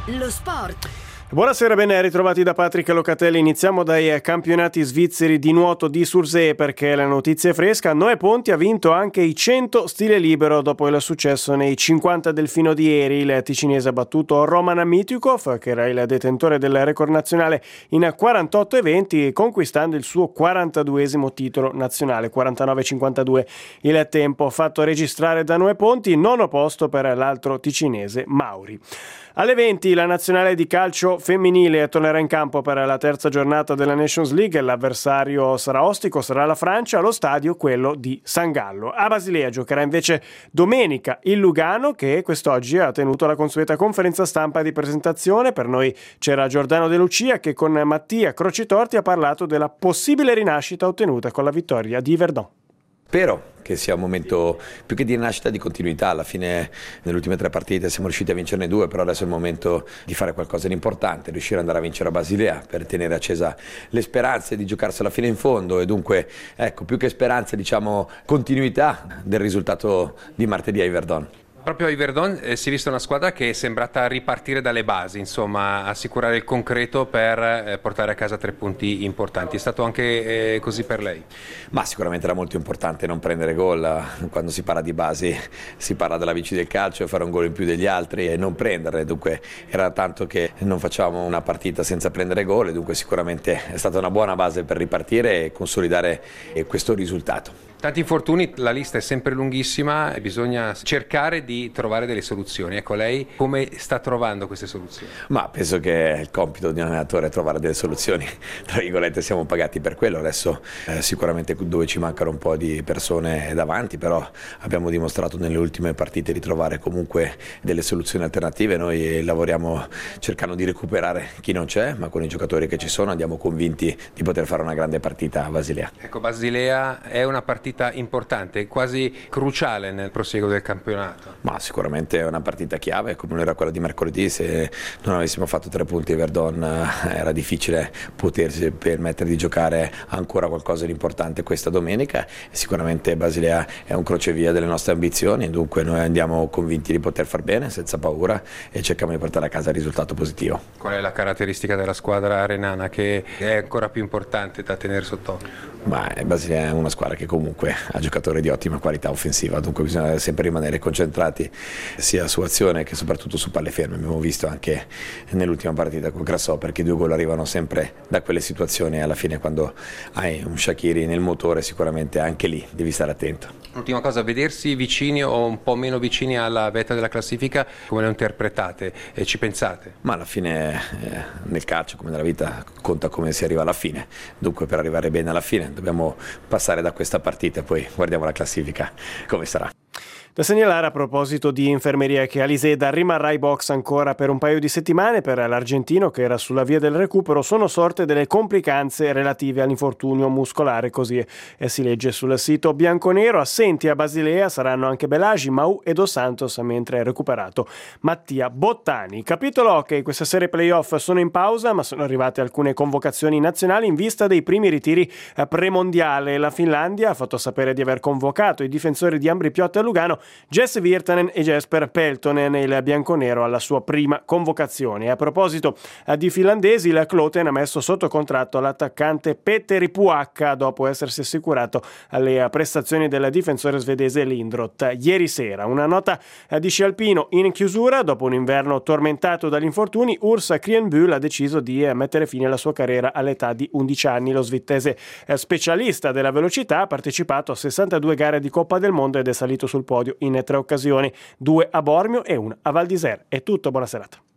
Lo sport. Buonasera, ben ritrovati da Patrick Locatelli. Iniziamo dai campionati svizzeri di nuoto di Sursee perché la notizia è fresca. Noè Ponti ha vinto anche i 100 stile libero dopo il successo nei 50 del fino di ieri. Il ticinese ha battuto Roman Mitukov, che era il detentore del record nazionale in 48 eventi, conquistando il suo 42esimo titolo nazionale, 49,52 il tempo fatto registrare da Noè Ponti, nono posto per l'altro ticinese Mauri. Alle 20 la nazionale di calcio femminile tornerà in campo per la terza giornata della Nations League. L'avversario sarà ostico, sarà la Francia, allo stadio quello di San Gallo. A Basilea giocherà invece domenica il Lugano, che quest'oggi ha tenuto la consueta conferenza stampa di presentazione. Per noi c'era Giordano De Lucia, che con Mattia Crocitorti ha parlato della possibile rinascita ottenuta con la vittoria di Yverdon. Spero che sia un momento più che di rinascita, di continuità. Alla fine nelle ultime 3 partite siamo riusciti a vincerne 2, però adesso è il momento di fare qualcosa di importante, riuscire ad andare a vincere a Basilea per tenere accesa le speranze di giocarsela fino in fondo, e dunque ecco, più che speranze, diciamo continuità del risultato di martedì a Yverdon. Proprio a Yverdon si è vista una squadra che è sembrata ripartire dalle basi, insomma assicurare il concreto per portare a casa 3 punti importanti. È stato anche così per lei? Ma sicuramente era molto importante non prendere gol. Quando si parla di basi si parla della bici del calcio, fare un gol in più degli altri e non prenderle, dunque era tanto che non facciamo una partita senza prendere gol, e dunque sicuramente è stata una buona base per ripartire e consolidare questo risultato. Tanti infortuni, la lista è sempre lunghissima e bisogna cercare di trovare delle soluzioni. Ecco, lei come sta trovando queste soluzioni? Ma penso che il compito di un allenatore è trovare delle soluzioni, tra virgolette siamo pagati per quello. Adesso sicuramente dove ci mancano un po' di persone davanti, però abbiamo dimostrato nelle ultime partite di trovare comunque delle soluzioni alternative. Noi lavoriamo cercando di recuperare chi non c'è, ma con i giocatori che ci sono andiamo convinti di poter fare una grande partita a Basilea. Ecco, Basilea è una partita importante, quasi cruciale nel prosieguo del campionato. Ma sicuramente è una partita chiave, come non era quella di mercoledì. Se non avessimo fatto 3 punti a Yverdon era difficile potersi permettere di giocare ancora qualcosa di importante questa domenica, e sicuramente Basilea è un crocevia delle nostre ambizioni, dunque noi andiamo convinti di poter far bene senza paura e cerchiamo di portare a casa il risultato positivo. Qual è la caratteristica della squadra renana che è ancora più importante da tenere sott'occhio? Ma Basilea è una squadra che comunque ha giocatori di ottima qualità offensiva, dunque bisogna sempre rimanere concentrati sia su azione che soprattutto su palle ferme. Abbiamo visto anche nell'ultima partita con Grassò, perché i 2 gol arrivano sempre da quelle situazioni, e alla fine quando hai un Shaqiri nel motore sicuramente anche lì devi stare attento. Ultima cosa, vedersi vicini o un po' meno vicini alla vetta della classifica, come lo interpretate e ci pensate? Ma alla fine nel calcio come nella vita conta come si arriva alla fine, dunque per arrivare bene alla fine dobbiamo passare da questa partita, poi guardiamo la classifica come sarà. Da segnalare a proposito di infermeria che Aliseda rimarrà ai box ancora per un paio di settimane. Per l'argentino, che era sulla via del recupero, sono sorte delle complicanze relative all'infortunio muscolare, così si legge sul sito bianconero. Assenti a Basilea saranno anche Belagi, Mau e Dos Santos, mentre è recuperato Mattia Bottani. Capitolo hockey, questa serie playoff sono in pausa, ma sono arrivate alcune convocazioni nazionali in vista dei primi ritiri premondiale. La Finlandia ha fatto sapere di aver convocato i difensori di Ambri Piotta e Lugano, Jess Virtanen e Jesper Peltonen, il bianconero alla sua prima convocazione. A proposito di finlandesi, il Kloten ha messo sotto contratto l'attaccante Petteri Puacca dopo essersi assicurato alle prestazioni del difensore svedese Lindroth ieri sera. Una nota di sci alpino in chiusura: dopo un inverno tormentato dagli infortuni, Urs Krienbühl ha deciso di mettere fine alla sua carriera all'età di 11 anni. Lo svizzese specialista della velocità ha partecipato a 62 gare di Coppa del Mondo ed è salito sul podio in 3 occasioni, 2 a Bormio e 1 a Val d'Isère. È tutto, buona serata.